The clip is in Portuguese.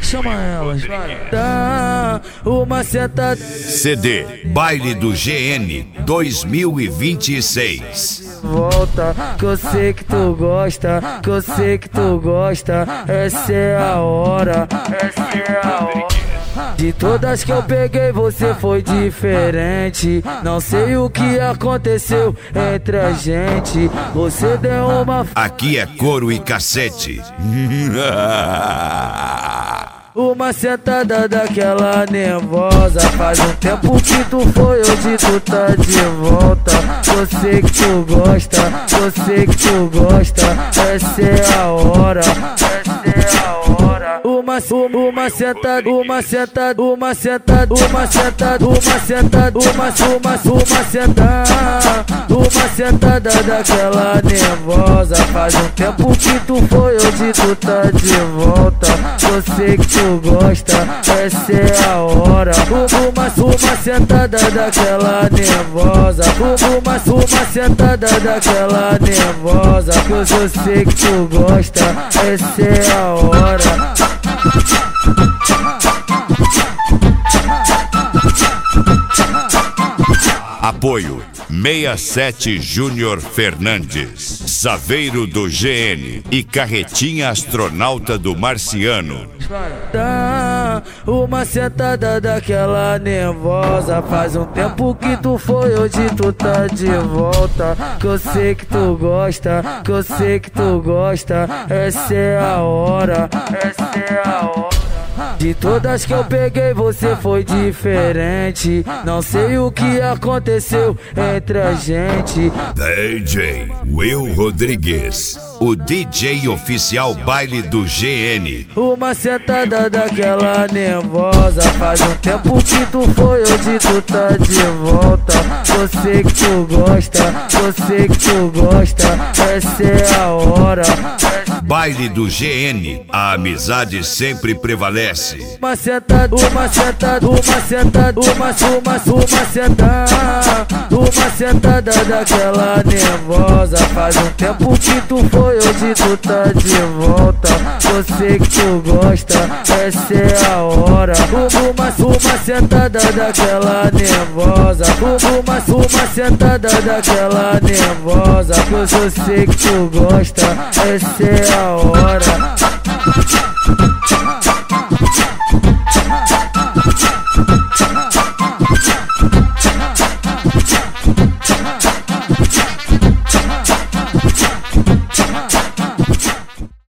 Chama elas, vai. Dá uma sentada. CD Baile do GN 2026. Volta, que eu sei que tu gosta, que eu sei que tu gosta. Essa é a hora, essa é a hora. De todas que eu peguei, você foi diferente. Não sei o que aconteceu entre a gente. Você deu uma. Aqui é couro e cassete. Uma sentada daquela nervosa. Faz um tempo que tu foi, hoje tu tá de volta. Eu sei que tu gosta, eu sei que tu gosta. Essa é a hora, essa é a hora. Uma sentada, uma sentada, uma sentada, uma sentada, uma sentada, uma sentada. Uma sentada daquela nervosa. Faz um tempo que tu foi, hoje tu tá de volta. Eu sei que tu gosta, essa é a hora. Uma sentada daquela nervosa. Uma sentada daquela nervosa. Que eu sei que tu gosta, essa é a hora. Apoio 67 Júnior Fernandes, Saveiro do GN e Carretinha Astronauta do Marciano. Dá uma sentada daquela nervosa. Faz um tempo que tu foi, hoje tu tá de volta. Que eu sei que tu gosta, que eu sei que tu gosta. Essa é a hora, essa é a hora. De todas que eu peguei, você foi diferente. Não sei o que aconteceu entre a gente. DJ Will Rodrigues, o DJ oficial Baile do GN. Uma sentada daquela nervosa. Faz um tempo que tu foi, hoje tu tá de volta. Eu sei que tu gosta, eu sei que tu gosta. Essa é a hora. Baile do GN, a amizade sempre prevalece. Uma sentada, uma sentada, uma sentada, uma sentada. Uma sentada daquela nervosa. Faz um tempo que tu foi, hoje tu tá de volta. Eu sei que tu gosta, essa é a hora. Uma sentada daquela nervosa. Uma sentada daquela nervosa. Que eu sei que tu gosta, essa é a hora.